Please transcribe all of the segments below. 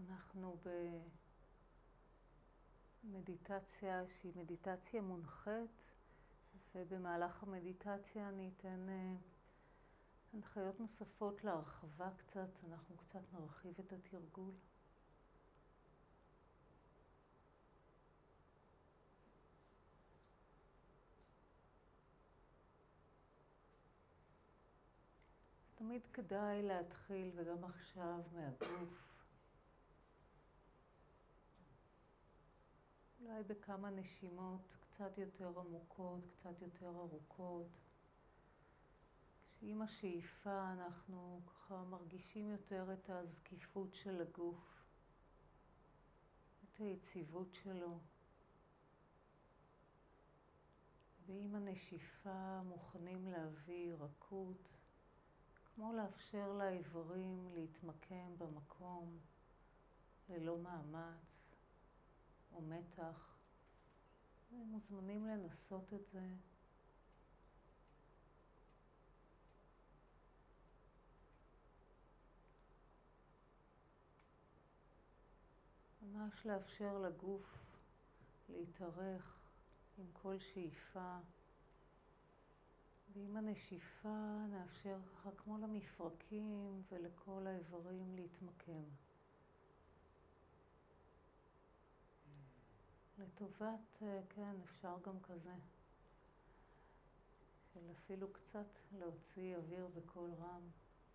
אנחנו במדיטציה שהיא מדיטציה מונחית, ובמהלך המדיטציה אני אתן הנחיות נוספות להרחבה קצת. אנחנו קצת נרחיב את התרגול. אז תמיד כדאי להתחיל, וגם עכשיו, מהגוף. אולי בכמה נשימות קצת יותר עמוקות, קצת יותר ארוכות. כשעם השאיפה אנחנו ככה מרגישים יותר את הזקיפות של הגוף, את היציבות שלו. ועם הנשיפה מוכנים להביא רכות, כמו לאפשר לאיברים להתמקם במקום ללא מאמץ או מתח. מוזמנים לנסות את זה. ממש לאפשר לגוף להתארך עם כל שאיפה. ועם הנשיפה נאפשר ככה כמו למפרקים ולכל האיברים להתמקם. לטובת, כן, אפשר גם כזה. של אפילו קצת להוציא אוויר בקול רם.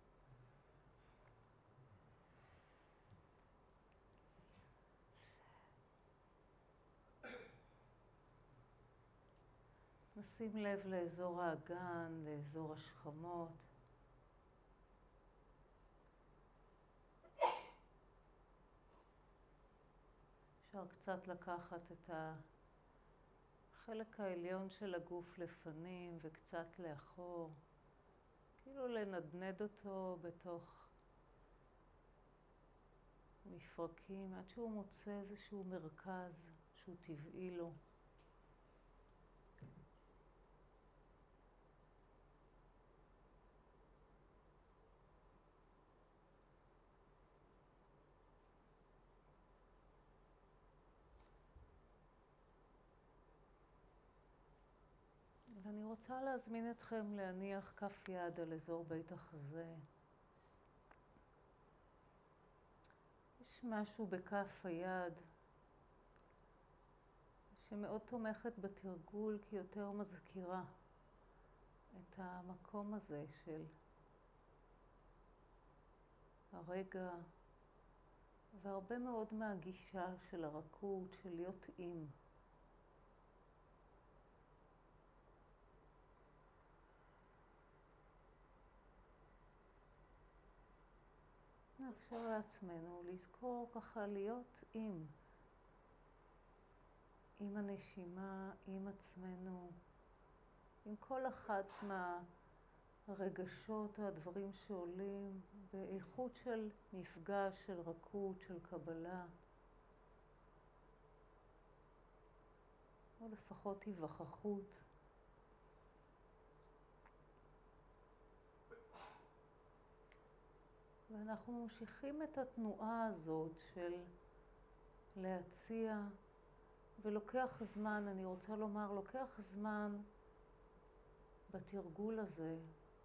נשים לב לאזור האגן, לאזור השכמות. אפשר קצת לקחת את החלק העליון של הגוף לפנים וקצת לאחור. כאילו לנדנד אותו בתוך מפרקים עד שהוא מוצא איזשהו מרכז שהוא טבעי לו. ואני רוצה להזמין אתכם להניח כף יד על אזור בית החזה. יש משהו בכף היד שמאוד תומכת בתרגול, כי יותר מזכירה את המקום הזה של הרגע, והרבה מאוד מהגישה של הרכות, של להיות עם. נאפשר לעצמנו לזכור ככה להיות עם הנשימה, עם עצמנו, עם כל אחת מהרגשות או הדברים שעולים באיכות של מפגש, של רכות, של קבלה. או לפחות היווכחות. ואנחנו ממשיכים את התנועה הזאת של להציע, ולוקח זמן, אני רוצה לומר, לוקח זמן בתרגול הזה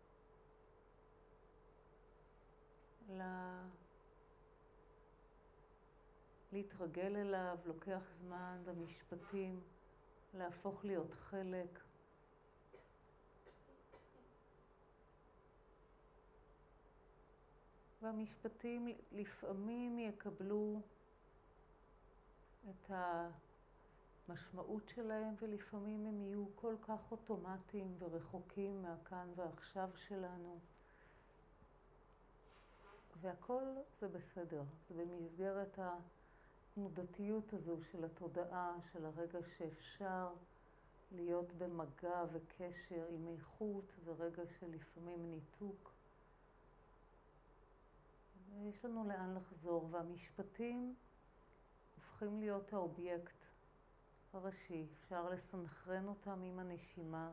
להתרגל אליו, לוקח זמן במשפטים להפוך להיות חלק. והמשפטים לפעמים יקבלו את המשמעות שלהם, ולפעמים הם יהיו כל כך אוטומטיים ורחוקים מהכאן והעכשיו שלנו. והכל זה בסדר, זה במסגרת התנודתיות הזו של התודעה, של הרגע שאפשר להיות במגע וקשר עם איכות, ורגע שלפעמים ניתוק. ויש לנו לאן לחזור, והמשפטים הופכים להיות האובייקט הראשי. אפשר לסנכרן אותם עם הנשימה,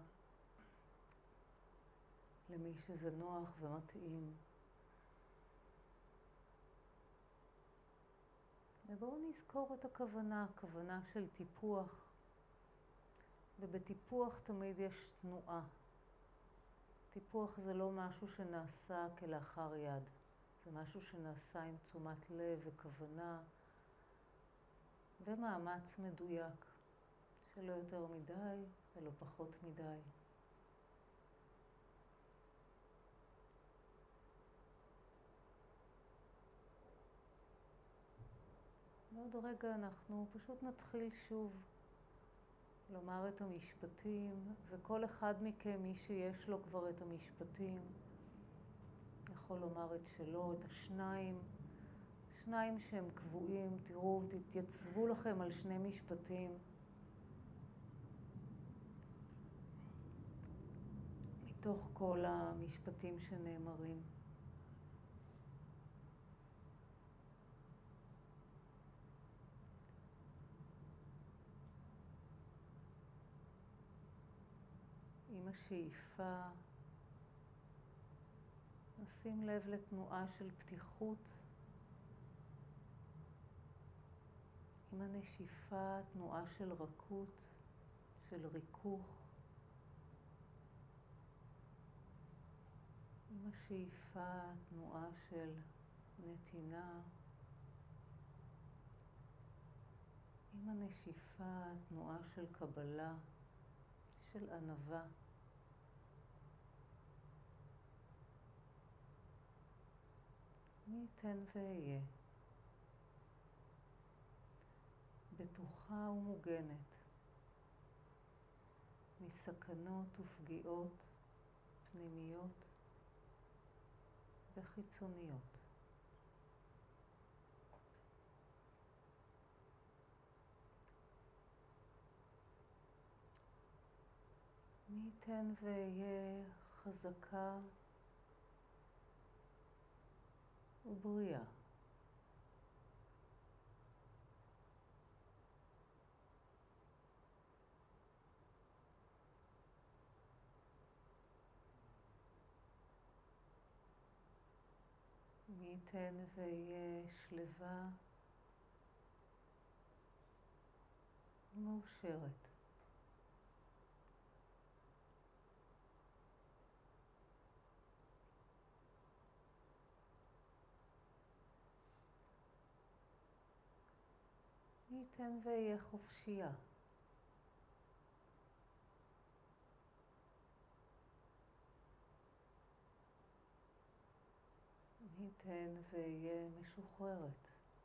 למי שזה נוח ומתאים. ובואו נזכור את הכוונה, הכוונה של טיפוח. ובטיפוח תמיד יש תנועה. טיפוח זה לא משהו שנעשה כלאחר יד. זה משהו שנעשה עם תשומת לב וכוונה ומאמץ מדויק, שלא יותר מדי ולא פחות מדי. ועוד רגע אנחנו פשוט נתחיל שוב לומר את המשפטים, וכל אחד מכם, מי שיש לו כבר את המשפטים, יכול לומר את שלו, את שניים שהם קבועים. תראו, תתייצבו לכם על 2 משפטים. מתוך כל המשפטים שנאמרים. עם השאיפה, נשים לב לתנועה של פתיחות. עם הנשיפה, תנועה של רכות, של ריכוך. עם השאיפה, תנועה של נתינה. עם הנשיפה, תנועה של קבלה, של ענווה. מי ייתן ואהיה בטוחה ומוגנת מסכנות ופגיעות פנימיות וחיצוניות. מי ייתן ואהיה חזקה ובריאה. מי ייתן ואהיה שלווה ומאושרת. מי ייתן ואהיה חופשייה. מי ייתן ואהיה משוחררת.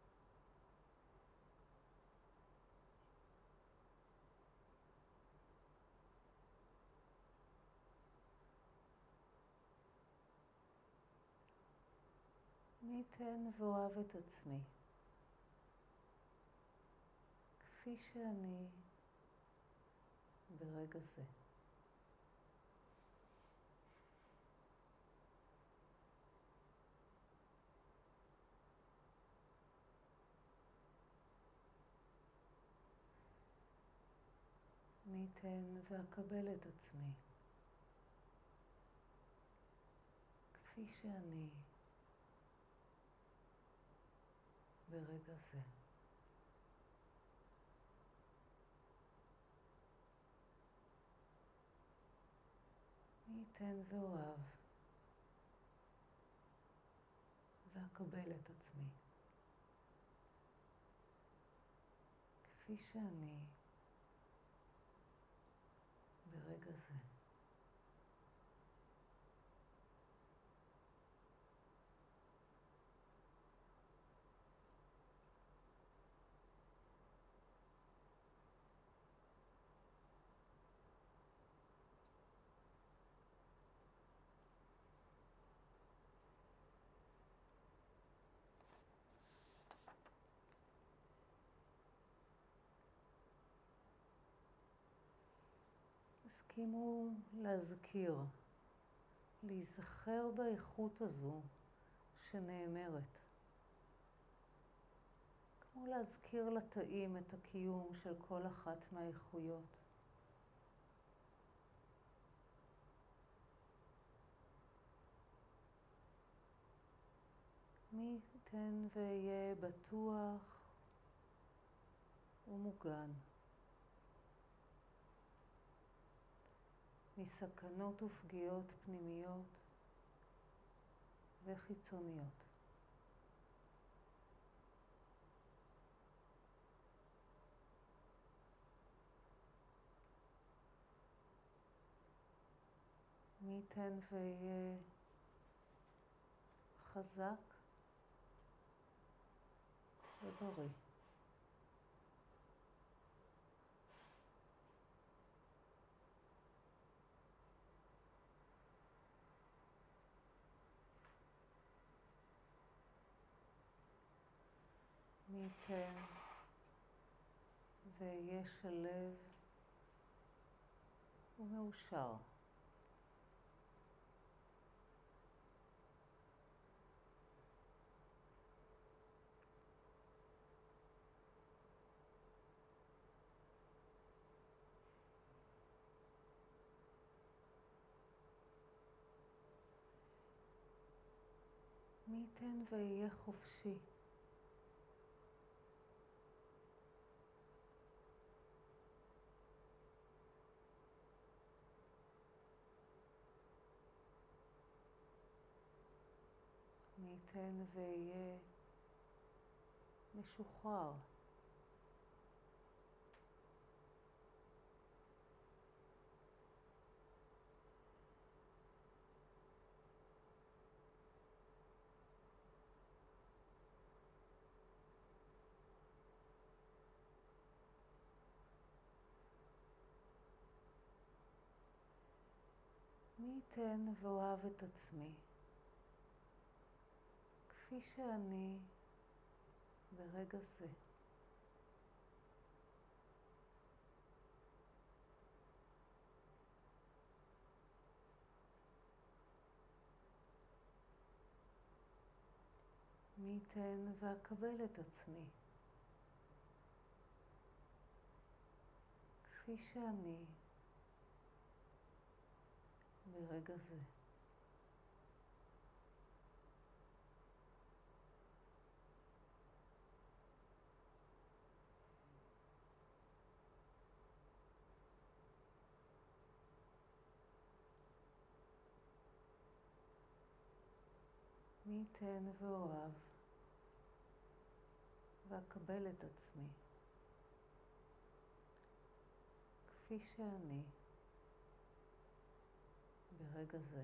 מי ייתן ואוהב את עצמי כפי שאני ברגע זה. מי ייתן ואקבל את עצמי כפי שאני ברגע זה. מי ייתן ואוהב ואקבל את עצמי כפי שאני ברגע זה. הסכימו להזכיר, להיזכר באיכות הזו שנאמרת. כמו להזכיר לתאים את הקיום של כל אחת מהאיכויות. מי ייתן ואהיה בטוח ומוגן מסכנות ופגיעות פנימיות וחיצוניות. מי ייתן ויהיה חזק ובריא. מי ייתן ויהיה שלב ומאושר. מי ייתן ויהיה חופשי. מי ייתן ויהיה משוחרר. מי ייתן ואוהב את עצמי כפי שאני ברגע זה. מי ייתן ואקבל את עצמי כפי שאני ברגע זה. מי ייתן ואוהב ואקבל את עצמי כפי שאני ברגע זה.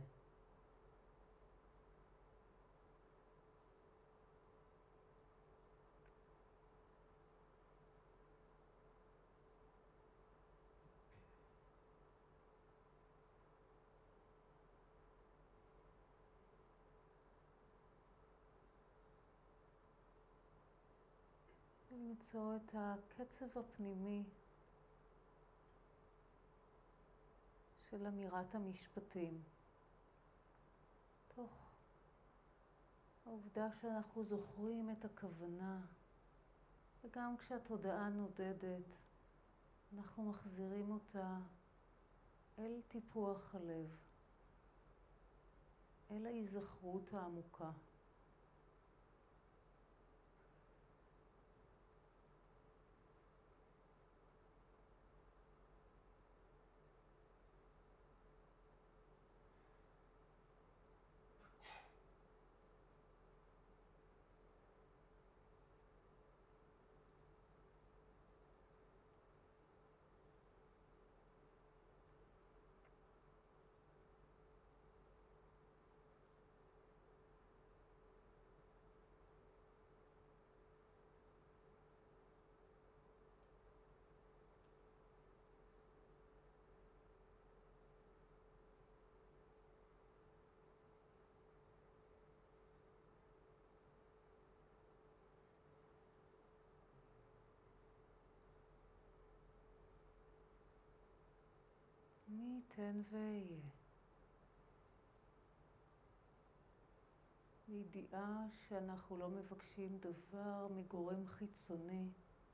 למצוא את הקצב הפנימי של אמירת המשפטים, תוך העובדה שאנחנו זוכרים את הכוונה, וגם כשהתודעה נודדת, אנחנו מחזירים אותה אל טיפוח הלב, אל ההיזכרות העמוקה. מי ייתן ויהיה. בידיעה שאנחנו לא מבקשים דבר מגורם חיצוני.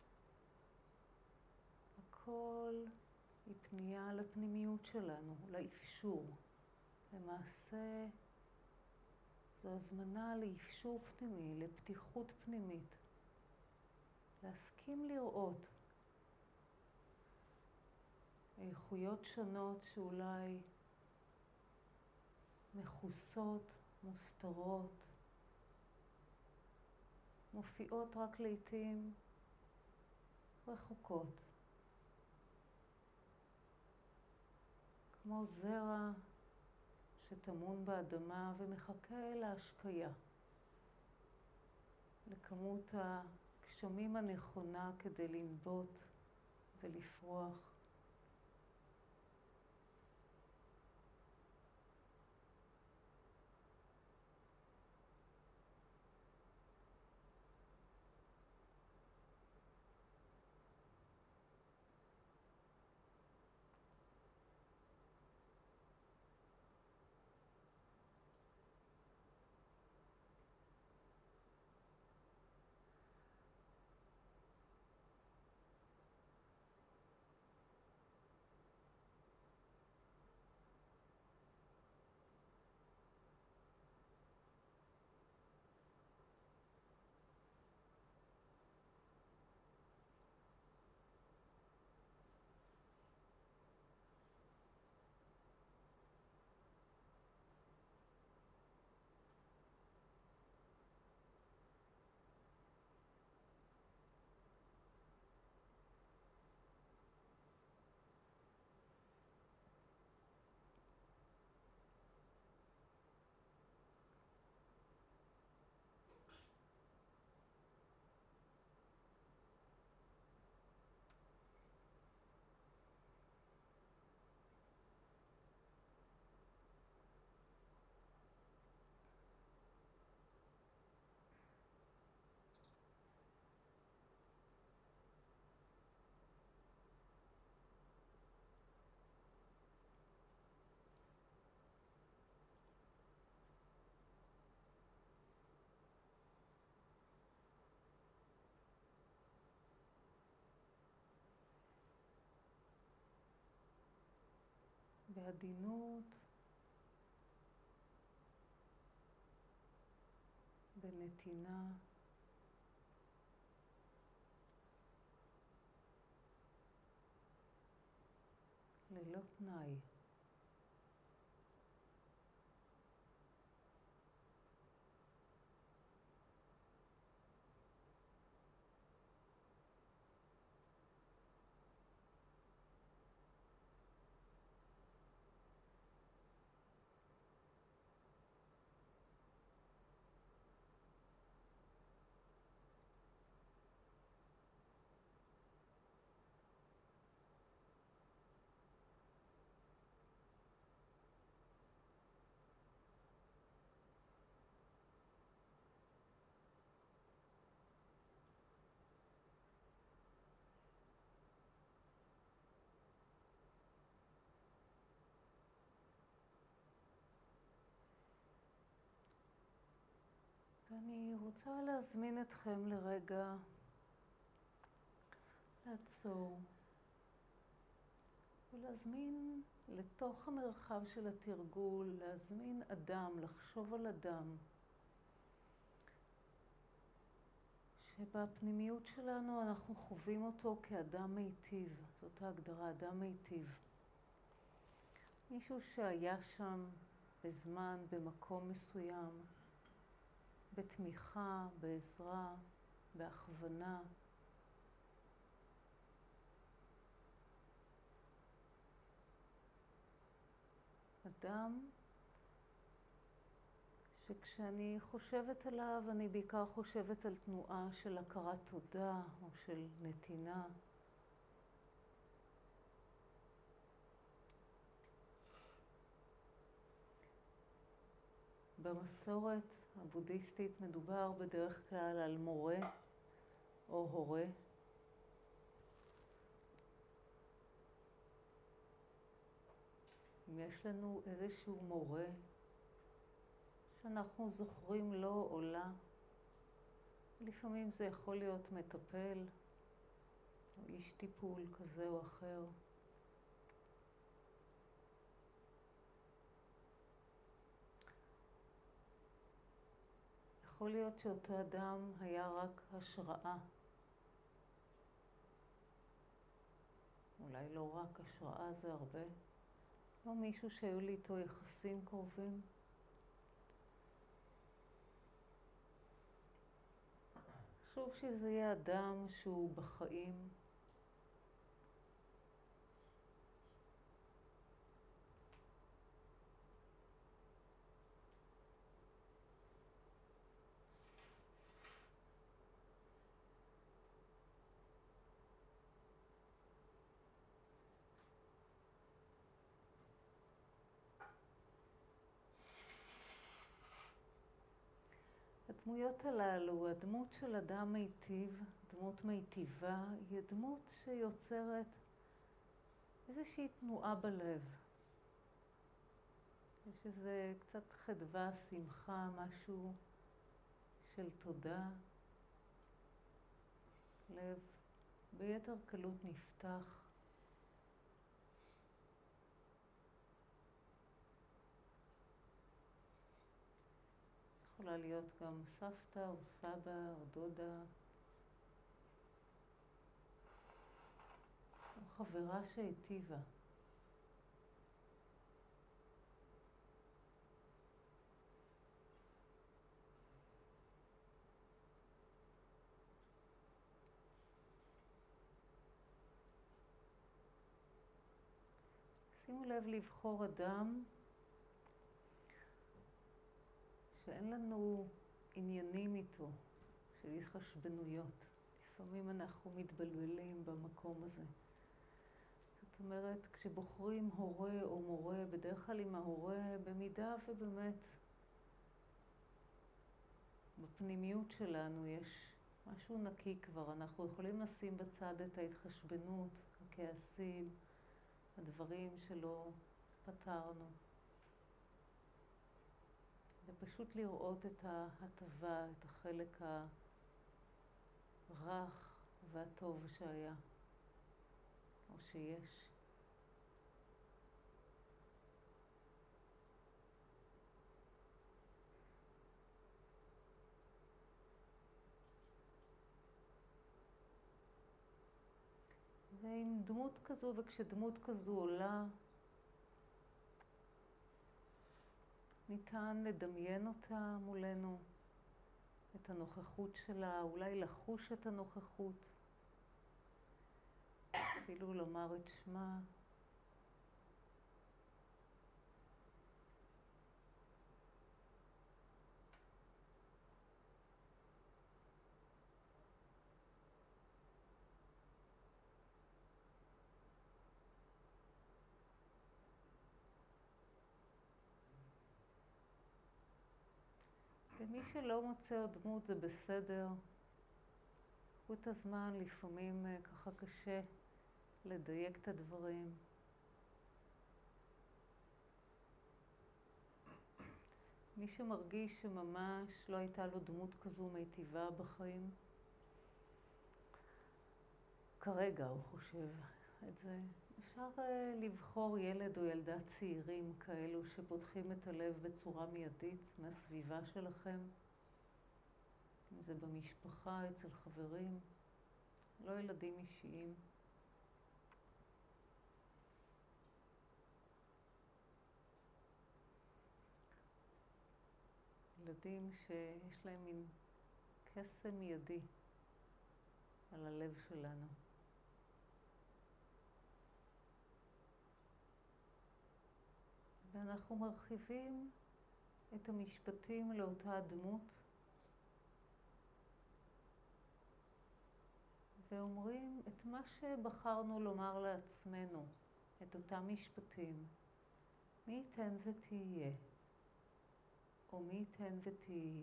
הכל היא פנייה לפנימיות שלנו, לאפשור. למעשה זו הזמנה לאפשור פנימי, לפתיחות פנימית. להסכים לראות איכויות שונות שאולי מכוסות, מוסתרות, מופיעות רק לעתים רחוקות. כמו זרע שטמון באדמה ומחכה להשקיה, לכמות הגשמים הנכונה כדי לנבוט ולפרוח. בעדינות, בנתינה, ללא תנאי. ואני רוצה להזמין אתכם לרגע לעצור ולהזמין לתוך המרחב של התרגול, להזמין אדם, לחשוב על אדם שבפנימיות שלנו אנחנו חווים אותו כאדם מיטיב. זאת ההגדרה, אדם מיטיב. מישהו שהיה שם בזמן, במקום מסוים, בתמיכה, בעזרה, בהכוונה. אדם שכשאני חושבת עליו, אני בעיקר חושבת על תנועה של הכרת תודה או של נתינה. במסורת הבודהיסטית מדובר בדרך כלל על מורה או הורה. אם יש לנו איזשהו מורה שאנחנו זוכרים לו או לה, לפעמים זה יכול להיות מטפל או איש טיפול כזה או אחר. יכול להיות שאותו אדם היה רק השראה. אולי אולי לא רק, השראה זה הרבה. לא מישהו שהיו לי איתו יחסים קרובים. חשוב שזה יהיה אדם שהוא בחיים. הדמויות הללו, הדמות של אדם מיטיב, דמות מיטיבה, היא דמות שיוצרת איזושהי תנועה בלב. יש איזה קצת חדווה, שמחה, משהו של תודה. לב ביתר קלות נפתח. יכולה להיות גם סבתא או סבא או דודה. או חברה שהיטיבה. שימו לב לבחור אדם שאין לנו עניינים איתו, של התחשבנויות. לפעמים אנחנו מתבלבלים במקום הזה. זאת אומרת, כשבוחרים הורה או מורה, בדרך כלל עם ההורה, במידה ובאמת בפנימיות שלנו יש משהו נקי כבר. אנחנו יכולים לשים בצד את ההתחשבנות, הכעסים, הדברים שלא פתרנו. ופשוט לראות את ההטבה, את החלק הרך והטוב שהיה, או שיש. ועם דמות כזו, וכשדמות כזו עולה, ניתן לדמיין אותה מולנו, את הנוכחות שלה, אולי לחוש את הנוכחות, אפילו לומר את שמה. ומי שלא מוצא עוד דמות זה בסדר. קחו את הזמן, לפעמים ככה קשה לדייק את הדברים. מי שמרגיש שממש לא הייתה לו דמות כזו מיטיבה בחיים, כרגע הוא חושב את זה. אפשר לבחור ילד או ילדה צעירים כאלו שפותחים את הלב בצורה מיידית מהסביבה שלכם. אם זה במשפחה, אצל חברים, לא ילדים אישיים. ילדים שיש להם מין קסם מיידי על הלב שלנו. ואנחנו מרחיבים את המשפטים לאותה דמות, ואומרים את מה שבחרנו לומר לעצמנו, את אותם משפטים. מי ייתן ותהיה, או מי ייתן ותהי.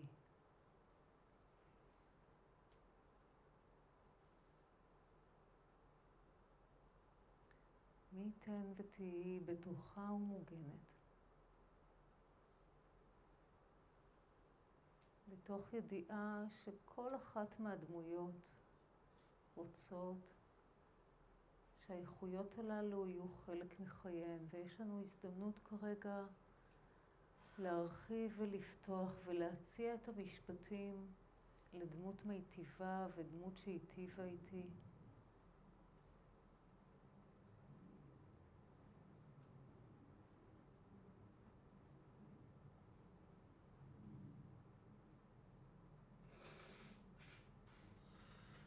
מי ייתן ותהי בטוחה ומוגנת. בתוך ידיעה שכל אחת מהדמויות רוצות שהאיכויות הללו יהיו חלק מחייהן, ויש לנו הזדמנות כרגע להרחיב ולפתוח ולהציע את המשפטים לדמות מיטיבה ודמות שהיטיבה איתי.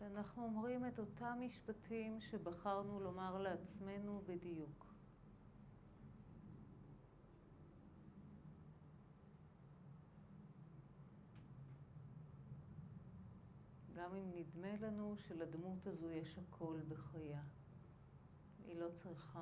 ואנחנו אומרים את אותם משפטים שבחרנו לומר לעצמנו בדיוק. גם אם נדמה לנו שלדמות הזו יש הכל בחייה. היא לא צריכה.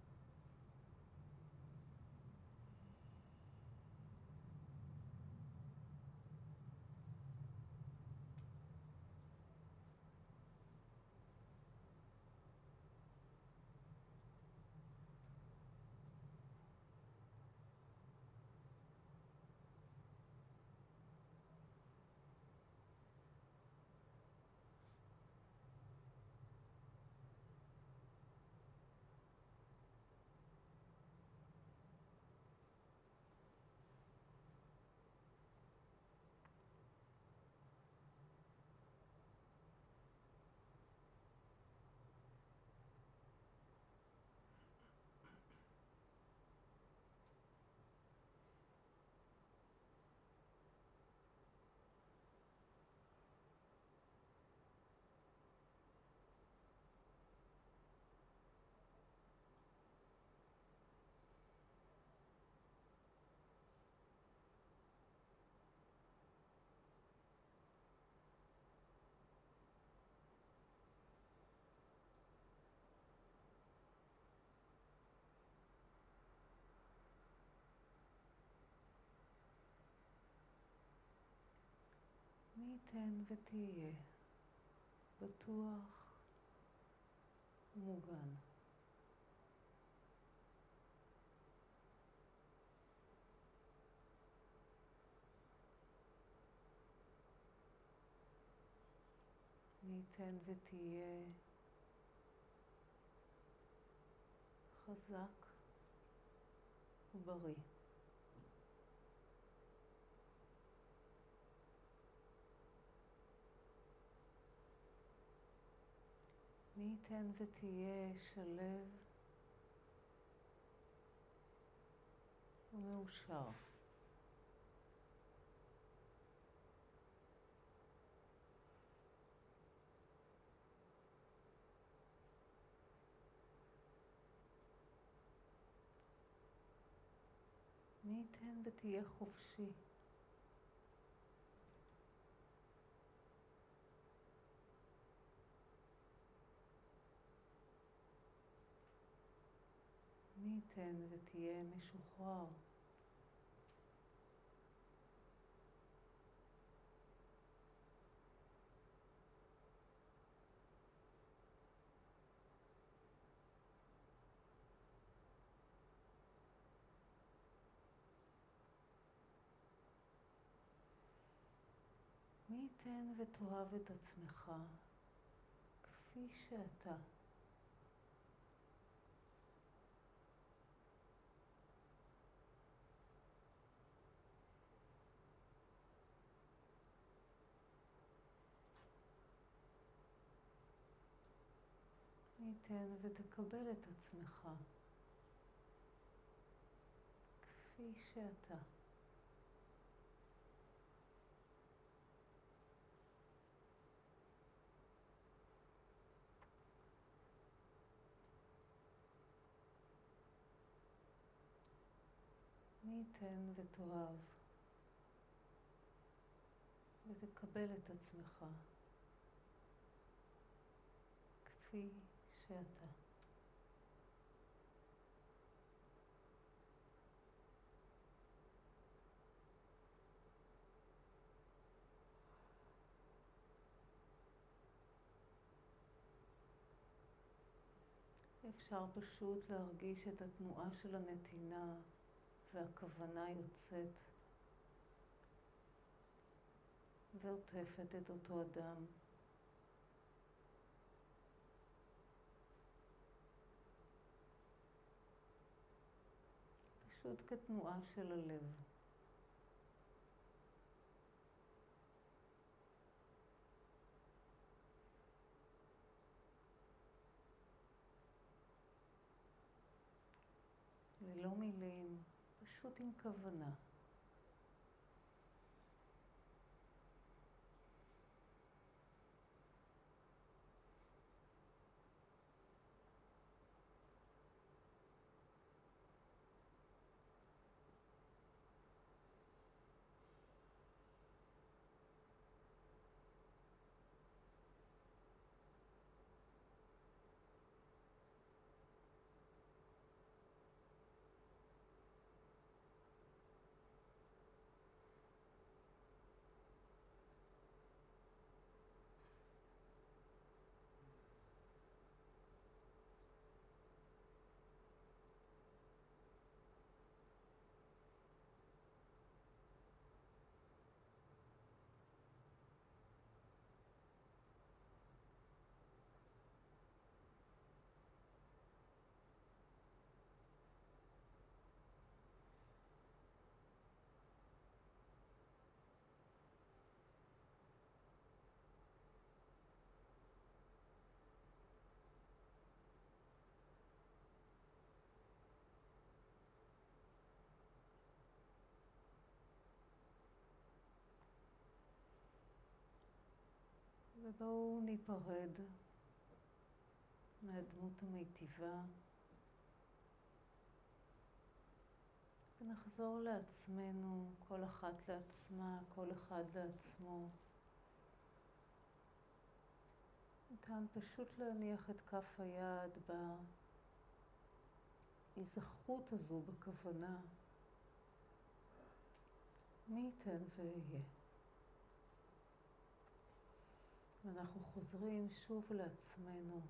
מי ייתן ותהיה בטוח ומוגן. מי ייתן ותהיה חזק ובריא. מי ייתן ותהיה שלב ומאושר. מי ייתן ותהיה חופשי. מי ייתן ותהיה משוחרר. מי ייתן ותאהב את עצמך כפי שאתה. מי ייתן ותקבל את עצמך כפי שאתה. מי ייתן ותאהב ותקבל את עצמך כפי שאתה. אפשר פשוט להרגיש את התנועה של הנתינה והכוונה יוצאת ועוטפת את אותו אדם. פשוט כתנועה של הלב. ללא מילים, פשוט עם כוונה. ובואו ניפרד מהדמות המיטיבה ונחזור לעצמנו, כל אחת לעצמה, כל אחד לעצמו. ניתן פשוט להניח את כף היד בהיזכרות הזו, בכוונה. מי ייתן ואהיה. ואנחנו חוזרים שוב לעצמנו.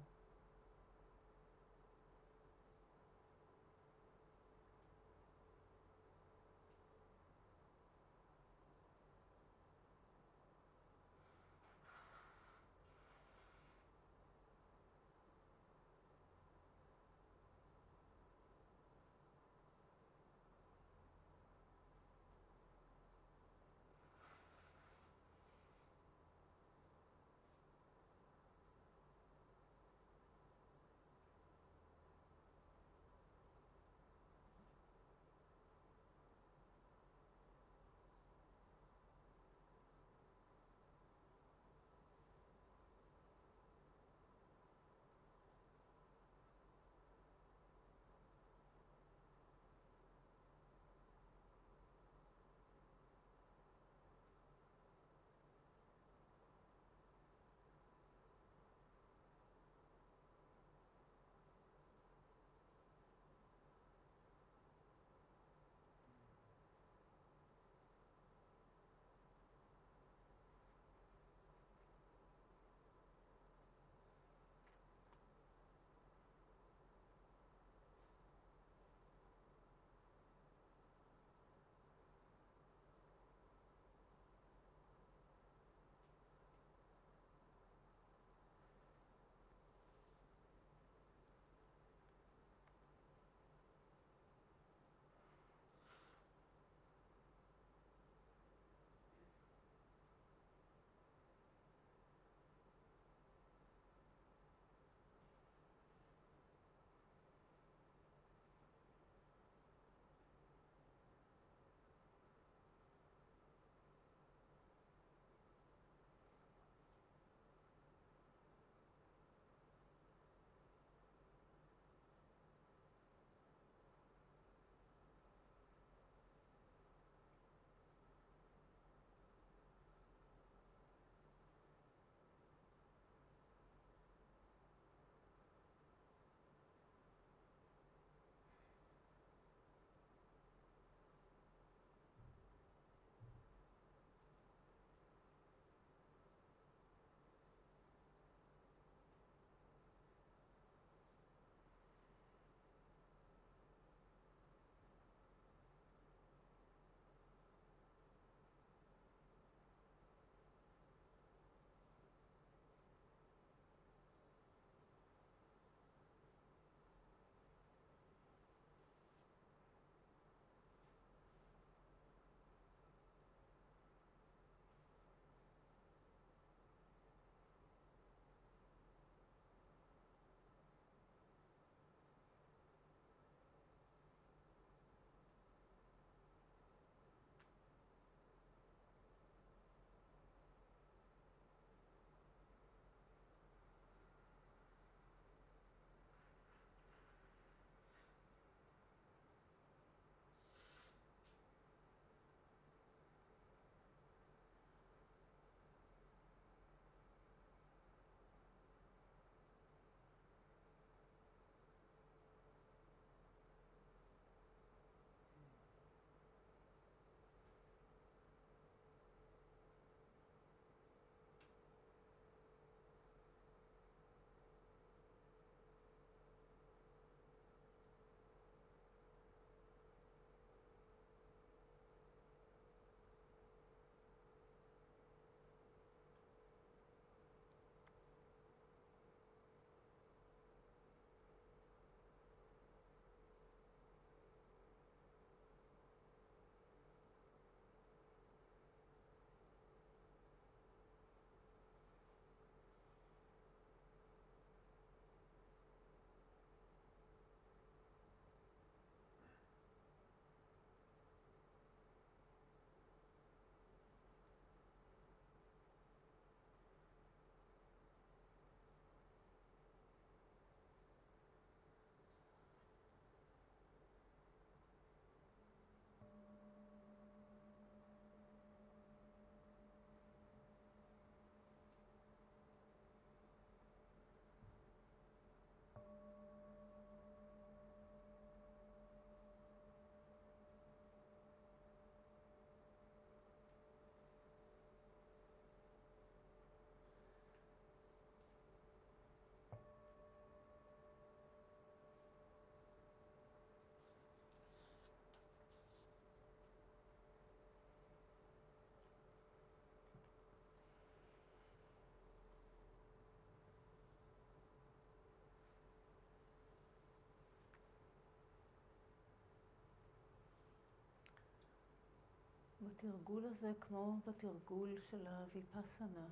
בתרגול הזה, כמו בתרגול של הוויפאסנה,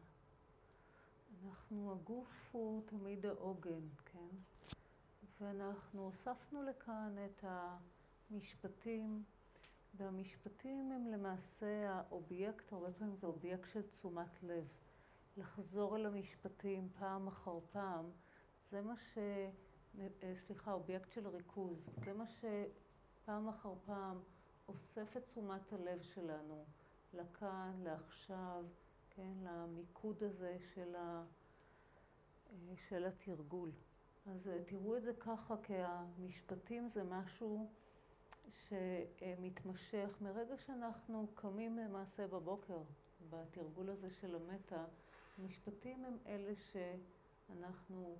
הגוף הוא תמיד העוגן, כן? ואנחנו הוספנו לכאן את המשפטים, והמשפטים הם למעשה האובייקט, הרבה פעמים זה אובייקט של תשומת לב. לחזור אל המשפטים פעם אחר פעם, זה מה אובייקט של ריכוז, זה מה שפעם אחר פעם אוסף את תשומת הלב שלנו, לכאן, לעכשיו, כן, למיקוד הזה של התרגול. אז תראו את זה ככה, כי המשפטים זה משהו שמתמשך מרגע שאנחנו קמים למעשה בבוקר, בתרגול הזה של המטה. המשפטים הם אלה שאנחנו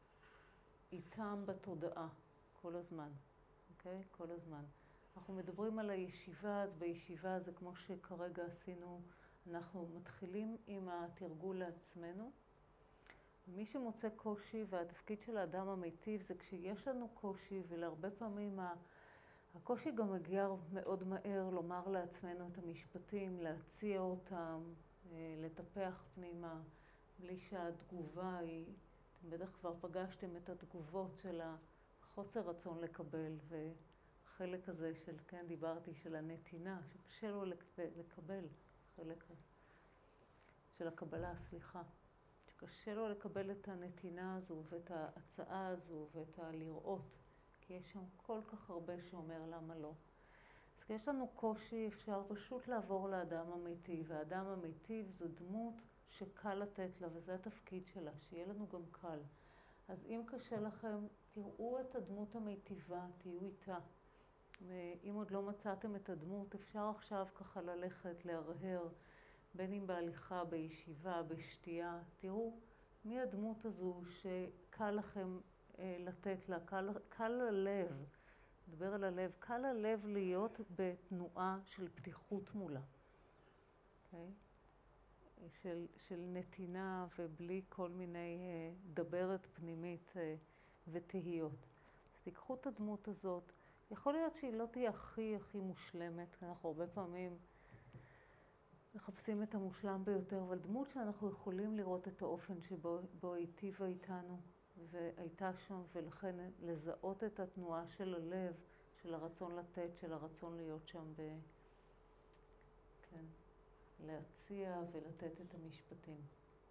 איתם בתודעה כל הזמן, אוקיי? כל הזמן. אנחנו מדברים על הישיבה, אז בישיבה זה כמו שכרגע עשינו, אנחנו מתחילים עם התרגול לעצמנו. מי שמוצא קושי, והתפקיד של האדם המיטיב זה כשיש לנו קושי, ולהרבה פעמים הקושי גם מגיע מאוד מהר לומר לעצמנו את המשפטים, להציע אותם, לטפח פנימה, בלי שהתגובה היא, אתם בטח כבר פגשתם את התגובות של החוסר רצון לקבל, וחלק הזה של, כן, דיברתי, של הנתינה, שקשה לו לקבל, חלק של הקבלה, סליחה. שקשה לו לקבל את הנתינה הזו, ואת ההצעה הזו, ואת הלראות, כי יש שם כל כך הרבה שאומר למה לא. אז כשיש לנו קושי, אפשר פשוט לעבור לאדם המיטיב, והאדם המיטיב זו דמות שקל לתת לה, וזה התפקיד שלה, שיהיה לנו גם קל. אז אם קשה לכם, תראו את הדמות המיטיבה, תהיו איתה. ואם עוד לא מצאתם את הדמות, אפשר עכשיו ככה ללכת, להרהר, בין אם בהליכה, בישיבה, בשתייה. תראו מי הדמות הזו שקל לכם לתת לה, קל ללב, נדבר על הלב, קל ללב להיות בתנועה של פתיחות מולה. Okay? של נתינה ובלי כל מיני דברת פנימית ותהיות. אז תיקחו את הדמות הזאת. יכול להיות שהיא לא תהיה הכי מושלמת, כי אנחנו הרבה פעמים מחפשים את המושלם ביותר, אבל דמות שאנחנו יכולים לראות את האופן שבו היטיבה איתנו והייתה שם, ולכן לזהות את התנועה של הלב, של הרצון לתת, של הרצון להיות שם כן, להציע ולתת את המשפטים.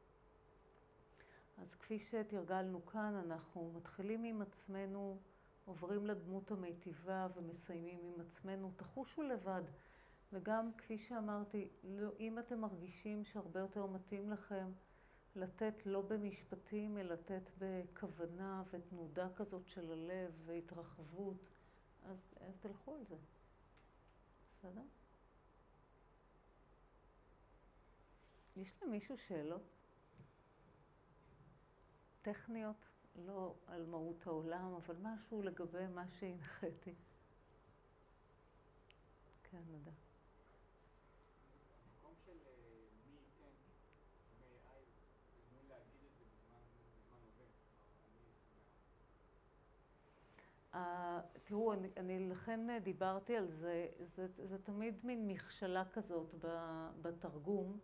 אז כפי שתרגלנו כאן, אנחנו מתחילים עם עצמנו, עוברים לדמות המיטיבה ומסיימים עם עצמנו. תחושו לבד. וגם כפי שאמרתי, אם אתם מרגישים שהרבה יותר מתאים לכם לתת לא במשפטים, אלא לתת בכוונה ותנודה כזאת של הלב והתרחבות, אז תלכו על זה. בסדר? יש למישהו שאלות? טכניות? לא על מהות העולם, אבל משהו לגבי מה שהנחיתי. כן, נדע. המקום של מי ייתן, מי אי, תנו להגיד את זה בזמן הווה. תראו, אני לכן דיברתי על זה, זה תמיד מין מכשלה כזאת בתרגום.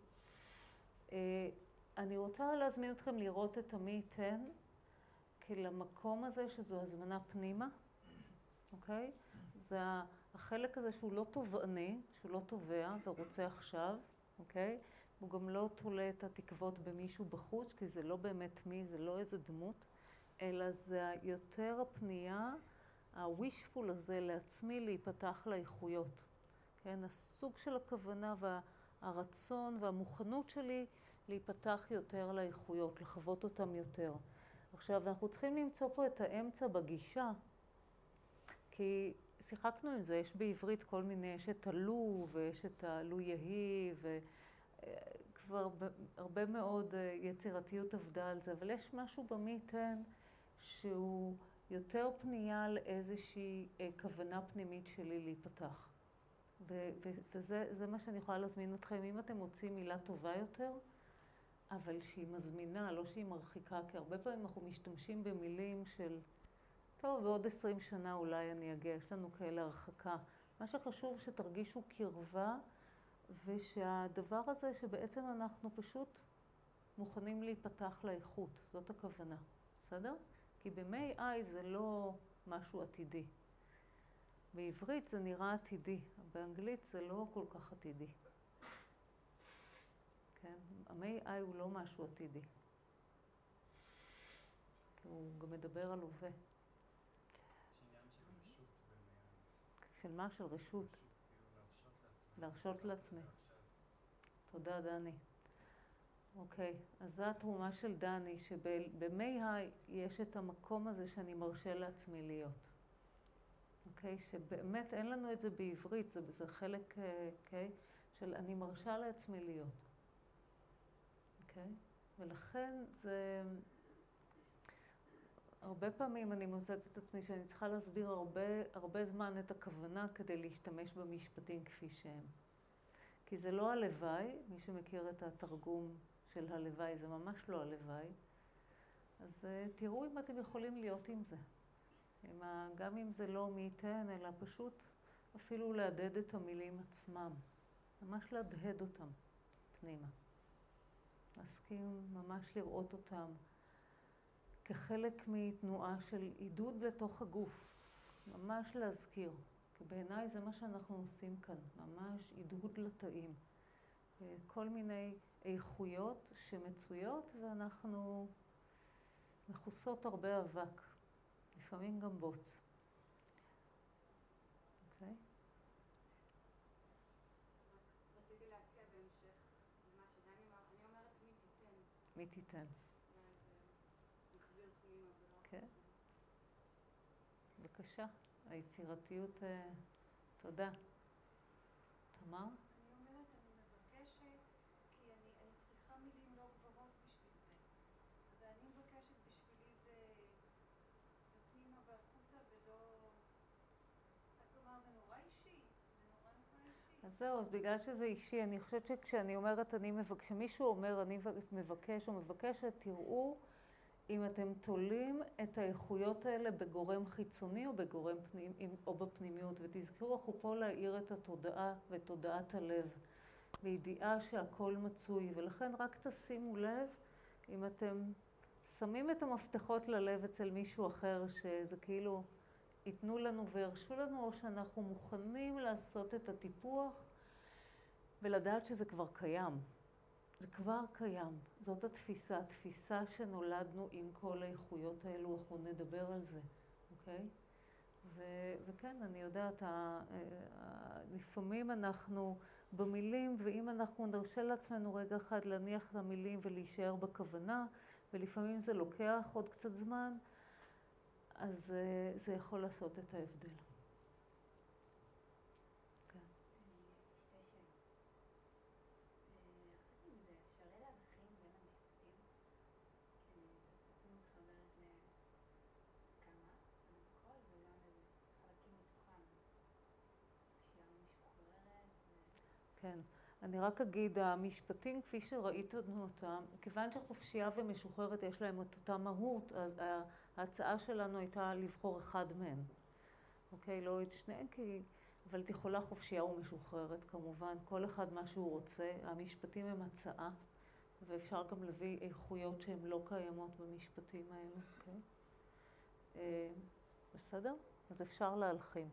אני רוצה להזמין אתכם לראות את המי ייתן, כי למקום הזה שזו הזמנה פנימה, אוקיי? זה החלק הזה שהוא לא תובעני, שהוא לא תובע ורוצה עכשיו, אוקיי? הוא גם לא תולה את התקוות במישהו בחוץ, כי זה לא באמת מי, זה לא איזה דמות, אלא זה יותר הפנייה, ה-wishful הזה לעצמי להיפתח לאיכויות. כן? הסוג של הכוונה והרצון והמוכנות שלי להיפתח יותר לאיכויות, לחוות אותם יותר. עכשיו, אנחנו צריכים למצוא פה את האמצע בגישה, כי שיחקנו עם זה, יש בעברית כל מיני, יש את הלו ויש את הלו יהי, וכבר הרבה מאוד יצירתיות עבדה על זה, אבל יש משהו במי ייתן שהוא יותר פנייה לאיזושהי כוונה פנימית שלי להיפתח. וזה מה שאני יכולה להזמין אתכם, אם אתם מוצאים מילה טובה יותר, אבל שהיא מזמינה, לא שהיא מרחיקה, כי הרבה פעמים אנחנו משתמשים במילים של טוב, בעוד 20 שנה אולי אני אגיע, יש לנו כאלה הרחקה. מה שחשוב שתרגישו קרבה ושהדבר הזה שבעצם אנחנו פשוט מוכנים להיפתח לאיכות, זאת הכוונה, בסדר? כי במי איי זה לא משהו עתידי. בעברית זה נראה עתידי, באנגלית זה לא כל כך עתידי. כן? המי איי הוא לא משהו עתידי. הוא גם מדבר על הווה. יש עניין של רשות במי איי. של מה? של רשות? רשות, כאילו להרשות לעצמי. תודה, דני. אוקיי, אז זו התרומה של דני, שבמי איי יש את המקום הזה שאני מרשה לעצמי להיות. אוקיי? שבאמת אין לנו את זה בעברית, זה חלק, אוקיי? של אני מרשה לעצמי להיות. אוקיי? ולכן זה... הרבה פעמים אני מוצאת את עצמי שאני צריכה להסביר הרבה זמן את הכוונה כדי להשתמש במשפטים כפי שהם. כי זה לא הלוואי, מי שמכיר את התרגום של הלוואי, זה ממש לא הלוואי. אז תראו אם אתם יכולים להיות עם זה. גם אם זה לא מי ייתן, אלא פשוט אפילו להדהד את המילים עצמם. ממש להדהד אותם פנימה. להסכים ממש לראות אותם כחלק מתנועה של עידוד לתוך הגוף. ממש להזכיר. כי בעיניי זה מה שאנחנו עושים כאן. ממש עידוד לתאים. כל מיני איכויות שמצויות ואנחנו מכוסות הרבה אבק. לפעמים גם בוץ. אוקיי? רציתי להציע בהמשך למה שדני אמר, אני אומרת מי תיתן. מי תיתן. מחזיר פנימה ולא... כן. בבקשה. היצירתיות, תודה. תמר? אני אומרת, אני מבקשת, כי אני צריכה מילים לא גבוהות בשביל זה. אז אני מבקשת בשבילי זה פנימה והחוצה ולא... כלומר, זה נורא אישי. זה נורא אישי. אז זהו, אז בגלל שזה אישי, אני חושבת שכשאני אומרת, כשמישהו אומר אני מבקש או מבקשת, תראו אם אתם תולים את האיכויות האלה בגורם חיצוני או בגורם או בפנימיות, ותזכרו, אנחנו פה להאיר את התודעה ואת תודעת הלב, בידיעה שהכל מצוי, ולכן רק תשימו לב אם אתם שמים את המפתחות ללב אצל מישהו אחר, שזה כאילו ייתנו לנו וירשו לנו, או שאנחנו מוכנים לעשות את הטיפוח ולדעת שזה כבר קיים. זה כבר קיים. זאת התפיסה שנולדנו עם כל האיכויות האלו, אנחנו נדבר על זה, אוקיי? וכן, אני יודעת, לפעמים אנחנו במילים, ואם אנחנו נרשה לעצמנו רגע אחד להניח את המילים ולהישאר בכוונה, ולפעמים זה לוקח עוד קצת זמן, אז זה יכול לעשות את ההבדל. כן, אני רק אגיד, המשפטים כפי שראיתנו אותם, כיוון שחופשייה ומשוחררת יש להם את אותה מהות, אז ההצעה שלנו הייתה לבחור אחד מהם. אוקיי, לא את שניהם, אבל את יכולה חופשייה ומשוחררת כמובן, כל אחד מה שהוא רוצה, המשפטים הם הצעה, ואפשר גם להביא איכויות שהן לא קיימות במשפטים האלו, אוקיי? בסדר? אז אפשר להלחים.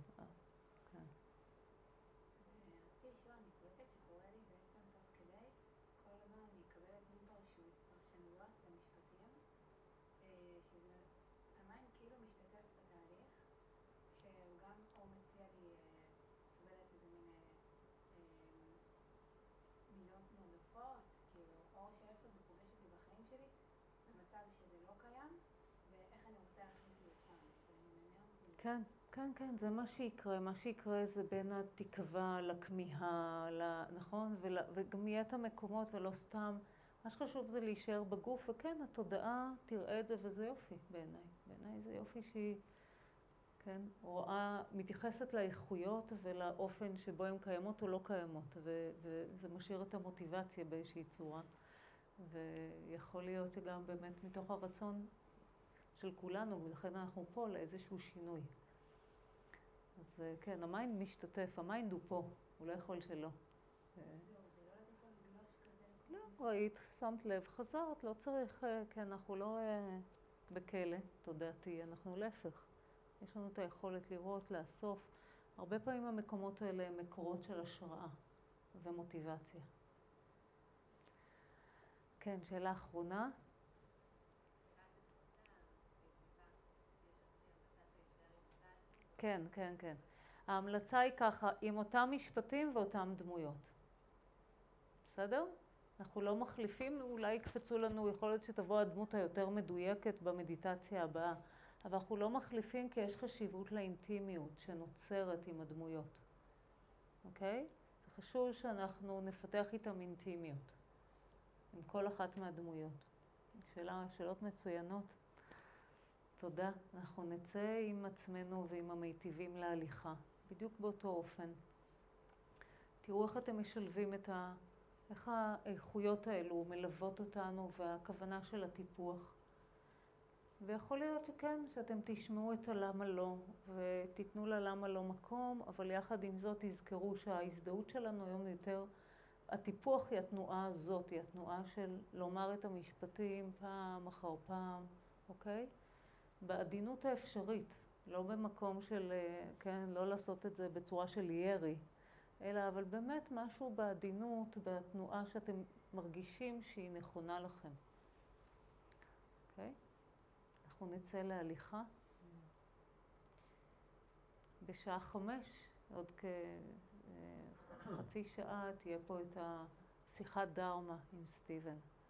כן, כן, כן, זה מה שיקרה. מה שיקרה זה בין התקווה לכמיהה, נכון? וגם יהיה את המקומות ולא סתם. מה שחשוב זה להישאר בגוף, וכן, התודעה תראה את זה וזה יופי בעיניי. בעיניי זה יופי שהיא, כן, מתייחסת לאיכויות ולאופן שבו הן קיימות או לא קיימות, וזה משאיר את המוטיבציה באיזושהי צורה. ויכול להיות שגם באמת מתוך הרצון של כולנו, ולכן אנחנו פה לאיזשהו שינוי. אז כן, המיינד משתתף, המיינד הוא פה, הוא לא יכול שלא. לא, ראית, שמת לב, חזרת, לא צריך, כי אנחנו לא בכלא תודעתי, אנחנו להפך. יש לנו את היכולת לראות, לאסוף. הרבה פעמים המקומות האלה הם מקורות של השראה ומוטיבציה. כן, שאלה אחרונה. כן, כן, כן. ההמלצה היא ככה, עם אותם משפטים ואותם דמויות. בסדר? אנחנו לא מחליפים, אולי יקפצו לנו, יכול להיות שתבוא הדמות היותר מדויקת במדיטציה הבאה, אבל אנחנו לא מחליפים כי יש חשיבות לאינטימיות שנוצרת עם הדמויות. אוקיי? זה חשוב שאנחנו נפתח איתם אינטימיות, עם כל אחת מהדמויות. שאלות מצוינות. תודה. אנחנו נצא עם עצמנו ועם המיטיבים להליכה, בדיוק באותו אופן. תראו איך אתם משלבים איך האיכויות האלו מלוות אותנו והכוונה של הטיפוח. ויכול להיות שכן, שאתם תשמעו את הלמה לא, ותיתנו ללמה לא מקום, אבל יחד עם זאת תזכרו שההזדהות שלנו היום יותר, הטיפוח היא התנועה הזאת, היא התנועה של לומר את המשפטים פעם אחר פעם, אוקיי? בעדינות האפשרית, לא במקום של, כן, לא לעשות את זה בצורה של ירי, אלא אבל באמת משהו בעדינות, בתנועה שאתם מרגישים שהיא נכונה לכם. אוקיי? אנחנו נצא להליכה. בשעה 5, עוד כחצי שעה, תהיה פה את השיחת דרמה עם סטיבן.